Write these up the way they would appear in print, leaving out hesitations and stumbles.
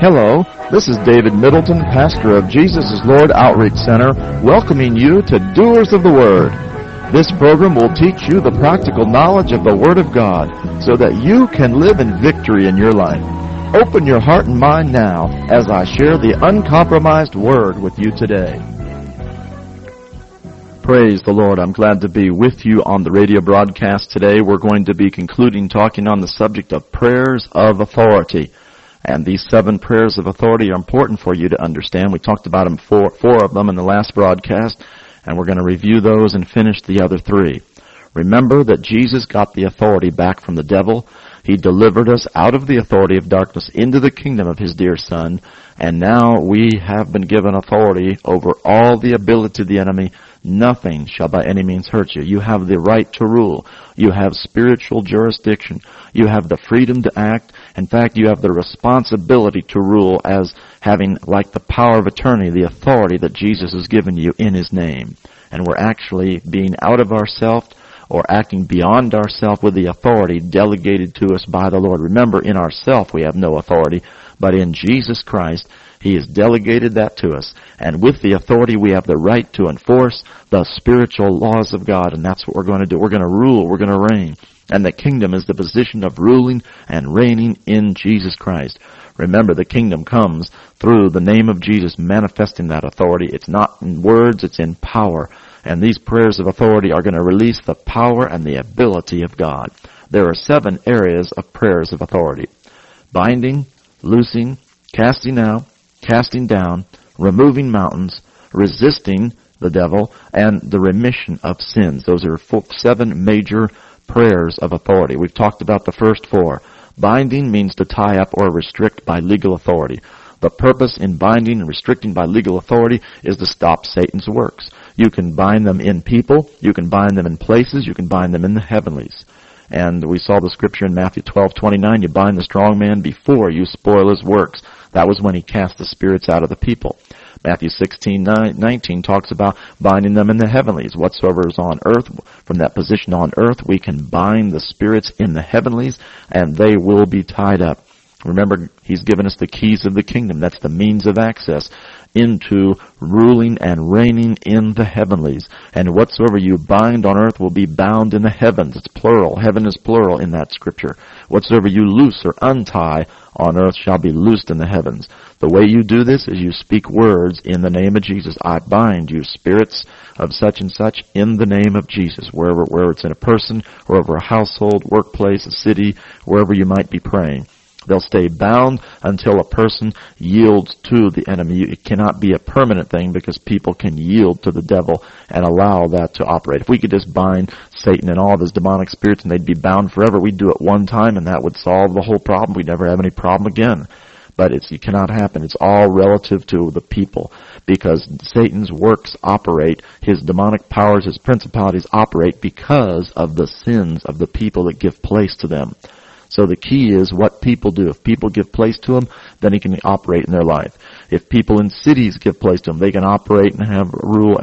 Hello, this is David Middleton, pastor of Jesus is Lord Outreach Center, welcoming you to Doers of the Word. This program will teach you the practical knowledge of the Word of God so that you can live in victory in your life. Open your heart and mind now as I share the uncompromised Word with you today. Praise the Lord. I'm glad to be with you on the radio broadcast today. We're going to be concluding talking on the subject of prayers of authority. And these 7 prayers of authority are important for you to understand. We talked about them, four of them in the last broadcast, and we're going to review those and finish the other 3. Remember that Jesus got the authority back from the devil. He delivered us out of the authority of darkness into the kingdom of His dear Son, and now we have been given authority over all the ability of the enemy. Nothing shall by any means hurt you. You have the right to rule. You have spiritual jurisdiction. You have the freedom to act. In fact, you have the responsibility to rule as having, like the power of attorney, the authority that Jesus has given you in His name. And we're actually being out of ourselves or acting beyond ourselves with the authority delegated to us by the Lord. Remember, in ourselves we have no authority, but in Jesus Christ, He has delegated that to us. And with the authority, we have the right to enforce the spiritual laws of God. And that's what we're going to do. We're going to rule. We're going to reign. And the kingdom is the position of ruling and reigning in Jesus Christ. Remember, the kingdom comes through the name of Jesus manifesting that authority. It's not in words, it's in power. And these prayers of authority are going to release the power and the ability of God. There are 7 areas of prayers of authority: binding, loosing, casting out, casting down, removing mountains, resisting the devil, and the remission of sins. Those are 7 major prayers of authority. We've talked about the first 4. Binding means to tie up or restrict by legal authority. The purpose in binding and restricting by legal authority is to stop Satan's works. You can bind them in people, you can bind them in places, you can bind them in the heavenlies. And we saw the scripture in Matthew 12:29, you bind the strong man before you spoil his works. That was when he cast the spirits out of the people. Matthew 16:19 talks about binding them in the heavenlies. Whatsoever is on earth, from that position on earth, we can bind the spirits in the heavenlies, and they will be tied up. Remember, He's given us the keys of the kingdom. That's the means of access into ruling and reigning in the heavenlies. And whatsoever you bind on earth will be bound in the heavens. It's plural. Heaven is plural in that scripture. Whatsoever you loose or untie on earth shall be loosed in the heavens. The way you do this is you speak words in the name of Jesus. I bind you, spirits of such and such, in the name of Jesus. Wherever it's in a person, or over a household, workplace, a city, wherever you might be praying. They'll stay bound until a person yields to the enemy. It cannot be a permanent thing because people can yield to the devil and allow that to operate. If we could just bind Satan and all of his demonic spirits and they'd be bound forever, we'd do it one time and that would solve the whole problem. We'd never have any problem again. But it cannot happen. It's all relative to the people because Satan's works operate, his demonic powers, his principalities operate because of the sins of the people that give place to them. So the key is what people do. If people give place to him, then he can operate in their life. If people in cities give place to him, they can operate and have rule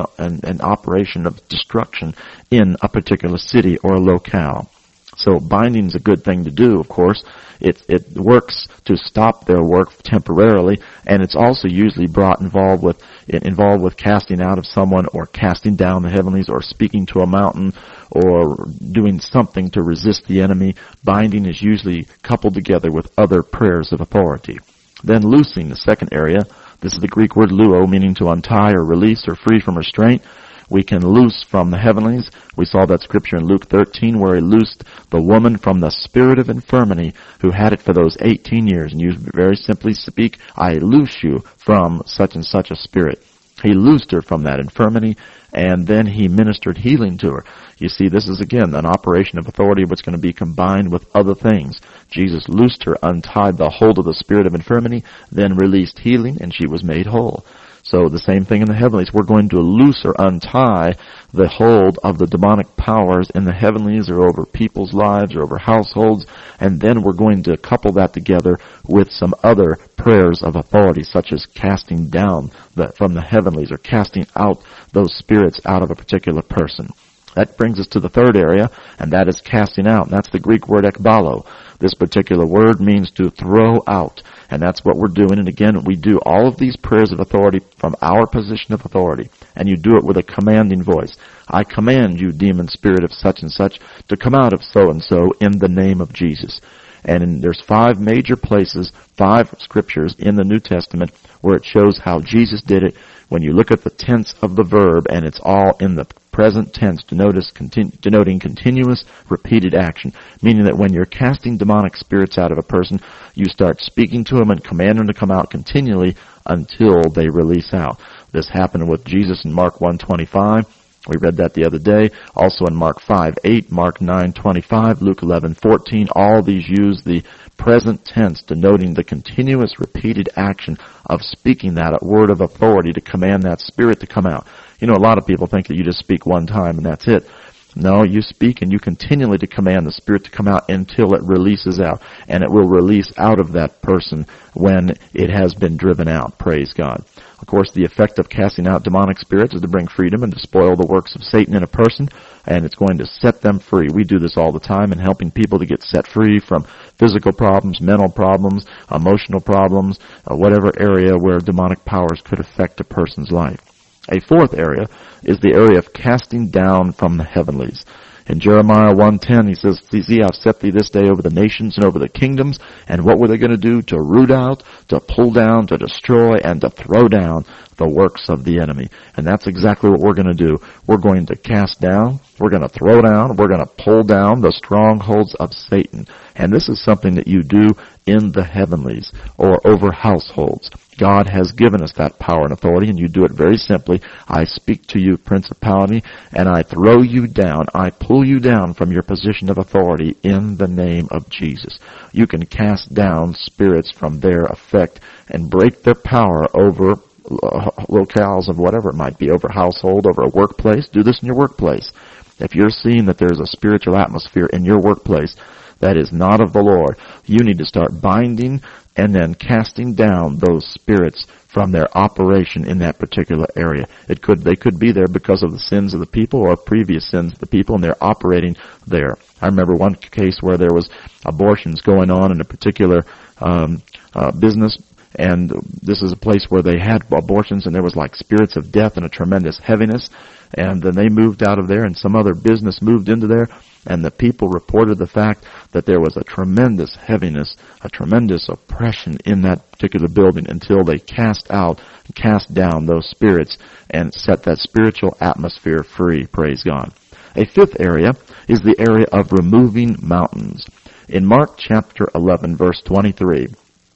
and operation of destruction in a particular city or locale. So binding is a good thing to do, of course. It works to stop their work temporarily, and it's also usually involved with casting out of someone or casting down the heavenlies or speaking to a mountain or doing something to resist the enemy. Binding is usually coupled together with other prayers of authority. Then loosing, the second area. This is the Greek word luo, meaning to untie or release or free from restraint. We can loose from the heavenlies. We saw that scripture in Luke 13 where He loosed the woman from the spirit of infirmity who had it for those 18 years. And you very simply speak, I loose you from such and such a spirit. He loosed her from that infirmity, and then He ministered healing to her. You see, this is again an operation of authority which is going to be combined with other things. Jesus loosed her, untied the hold of the spirit of infirmity, then released healing, and she was made whole. So the same thing in the heavenlies. We're going to loose or untie the hold of the demonic powers in the heavenlies or over people's lives or over households, and then we're going to couple that together with some other prayers of authority, such as casting down from the heavenlies or casting out those spirits out of a particular person. That brings us to the third area, and that is casting out. And that's the Greek word ekbalo. This particular word means to throw out. And that's what we're doing. And again, we do all of these prayers of authority from our position of authority. And you do it with a commanding voice. I command you, demon spirit of such and such, to come out of so and so in the name of Jesus. And there's 5 major places, 5 scriptures in the New Testament where it shows how Jesus did it. When you look at the tense of the verb, and it's all in the present tense, denoting continuous, repeated action, meaning that when you're casting demonic spirits out of a person, you start speaking to them and command them to come out continually until they release out. This happened with Jesus in Mark 1:25. We read that the other day. Also in Mark 5:8, Mark 9:25, Luke 11:14. All these use the present tense, denoting the continuous, repeated action of speaking that word of authority to command that spirit to come out. You know, a lot of people think that you just speak one time and that's it. No, you speak and you continually to command the spirit to come out until it releases out. And it will release out of that person when it has been driven out. Praise God. Of course, the effect of casting out demonic spirits is to bring freedom and to spoil the works of Satan in a person, and it's going to set them free. We do this all the time in helping people to get set free from physical problems, mental problems, emotional problems, whatever area where demonic powers could affect a person's life. A 4th area is the area of casting down from the heavenlies. In Jeremiah 1:10, he says, See, I've set thee this day over the nations and over the kingdoms. And what were they going to do? To root out, to pull down, to destroy, and to throw down the works of the enemy. And that's exactly what we're going to do. We're going to cast down, we're going to throw down, we're going to pull down the strongholds of Satan. And this is something that you do in the heavenlies or over households. God has given us that power and authority, and you do it very simply. I speak to you, principality, and I throw you down. I pull you down from your position of authority in the name of Jesus. You can cast down spirits from their effect and break their power over locales of whatever it might be, over household, over a workplace. Do this in your workplace. If you're seeing that there's a spiritual atmosphere in your workplace that is not of the Lord, you need to start binding and then casting down those spirits from their operation in that particular area. They could be there because of the sins of the people or previous sins of the people, and they're operating there. I remember one case where there was abortions going on in a particular business, and this is a place where they had abortions, and there was like spirits of death and a tremendous heaviness. And then they moved out of there, and some other business moved into there, and the people reported the fact that there was a tremendous heaviness, a tremendous oppression in that particular building until they cast down those spirits and set that spiritual atmosphere free. Praise God. A 5th area is the area of removing mountains. In Mark chapter 11, verse 23,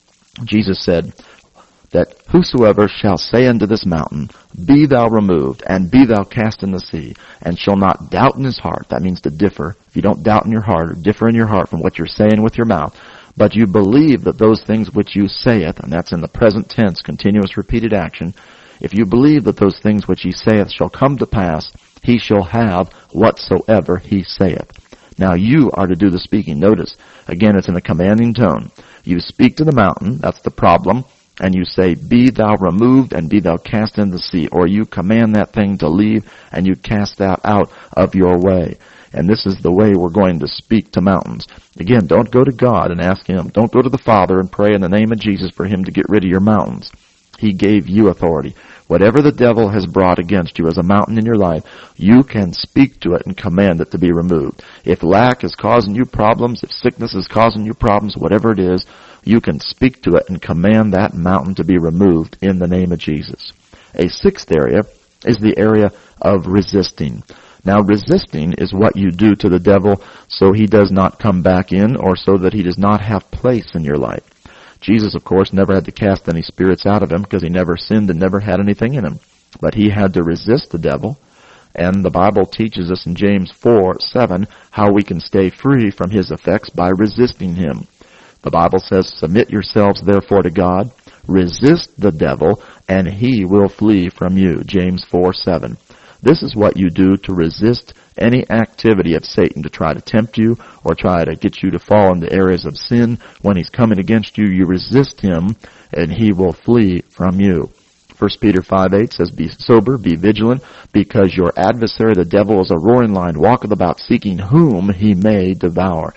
Jesus said that whosoever shall say unto this mountain, Be thou removed, and be thou cast in the sea, and shall not doubt in his heart. That means to differ. If you don't doubt in your heart, or differ in your heart from what you're saying with your mouth, but you believe that those things which you saith, and that's in the present tense, continuous repeated action, if you believe that those things which he saith shall come to pass, he shall have whatsoever he saith. Now you are to do the speaking. Notice, again, it's in a commanding tone. You speak to the mountain, that's the problem, and you say, Be thou removed, and be thou cast into the sea. Or you command that thing to leave, and you cast that out of your way. And this is the way we're going to speak to mountains. Again, don't go to God and ask Him. Don't go to the Father and pray in the name of Jesus for Him to get rid of your mountains. He gave you authority. Whatever the devil has brought against you as a mountain in your life, you can speak to it and command it to be removed. If lack is causing you problems, if sickness is causing you problems, whatever it is, you can speak to it and command that mountain to be removed in the name of Jesus. A 6th area is the area of resisting. Now, resisting is what you do to the devil so he does not come back in, or so that he does not have place in your life. Jesus, of course, never had to cast any spirits out of him because he never sinned and never had anything in him. But he had to resist the devil. And the Bible teaches us in James 4:7 how we can stay free from his effects by resisting him. The Bible says, Submit yourselves therefore to God, resist the devil, and he will flee from you. James 4:7. This is what you do to resist any activity of Satan to try to tempt you or try to get you to fall into areas of sin. When he's coming against you, you resist him, and he will flee from you. 1 Peter 5:8 says, Be sober, be vigilant, because your adversary, the devil, is a roaring lion, walketh about seeking whom he may devour.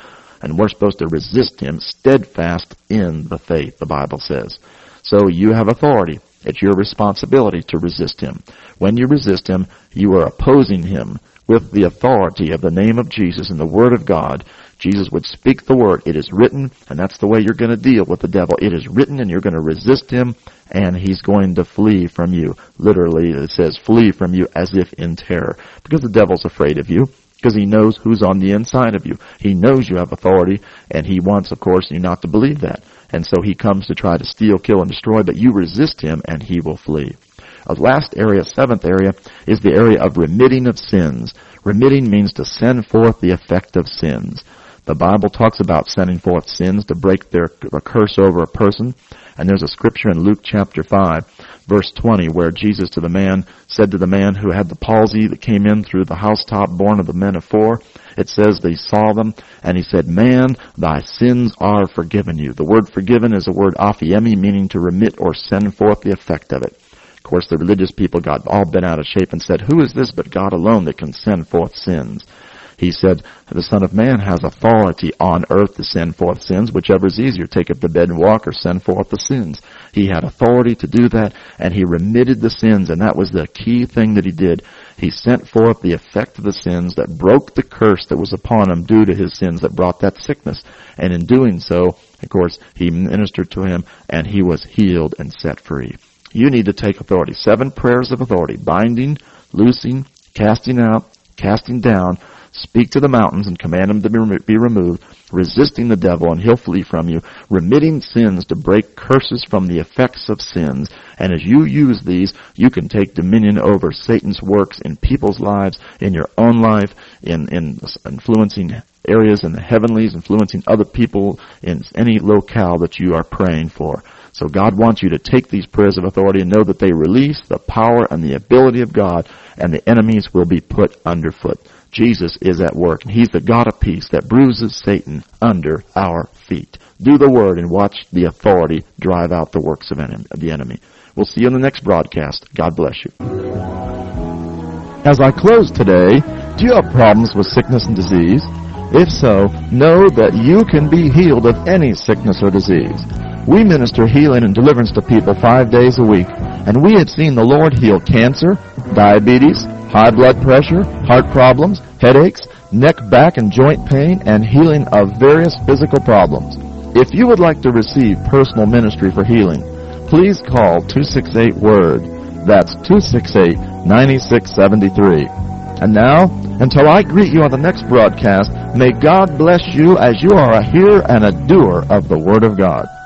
and we're supposed to resist him steadfast in the faith, the Bible says. So you have authority. It's your responsibility to resist him. When you resist him, you are opposing him with the authority of the name of Jesus and the Word of God. Jesus would speak the word. It is written, and that's the way you're going to deal with the devil. It is written, and you're going to resist him, and he's going to flee from you. Literally, it says flee from you as if in terror. Because the devil's afraid of you, because he knows who's on the inside of you. He knows you have authority, and he wants, of course, you not to believe that. And so he comes to try to steal, kill, and destroy, but you resist him, and he will flee. A last area, seventh area, is the area of remitting of sins. Remitting means to send forth the effect of sins. The Bible talks about sending forth sins to break a curse over a person. And there's a scripture in Luke chapter 5, verse 20, where Jesus said to the man who had the palsy that came in through the housetop, born of the men of four, it says that he saw them, and he said, "Man, thy sins are forgiven you." The word forgiven is a word aphiemi, meaning to remit or send forth the effect of it. Of course, the religious people got all bent out of shape and said, "Who is this but God alone that can send forth sins?" He said, "The Son of Man has authority on earth to send forth sins, whichever is easier, take up the bed and walk or send forth the sins." He had authority to do that, and he remitted the sins, and that was the key thing that he did. He sent forth the effect of the sins that broke the curse that was upon him due to his sins that brought that sickness. And in doing so, of course, he ministered to him, and he was healed and set free. You need to take authority. 7 prayers of authority: binding, loosing, casting out, casting down, speak to the mountains and command them to be removed, resisting the devil and he'll flee from you, remitting sins to break curses from the effects of sins. And as you use these, you can take dominion over Satan's works in people's lives, in your own life, in influencing areas in the heavenlies, influencing other people in any locale that you are praying for. So God wants you to take these prayers of authority and know that they release the power and the ability of God, and the enemies will be put underfoot. Jesus is at work, and he's the God of peace that bruises Satan under our feet. Do the word and watch the authority drive out the works of the enemy. We'll see you in the next broadcast. God bless you. As I close today, do you have problems with sickness and disease? If so, know that you can be healed of any sickness or disease. We minister healing and deliverance to people 5 days a week, and we have seen the Lord heal cancer, diabetes, high blood pressure, heart problems, headaches, neck, back, and joint pain, and healing of various physical problems. If you would like to receive personal ministry for healing, please call 268-WORD. That's 268-9673. And now, until I greet you on the next broadcast, may God bless you as you are a hearer and a doer of the Word of God.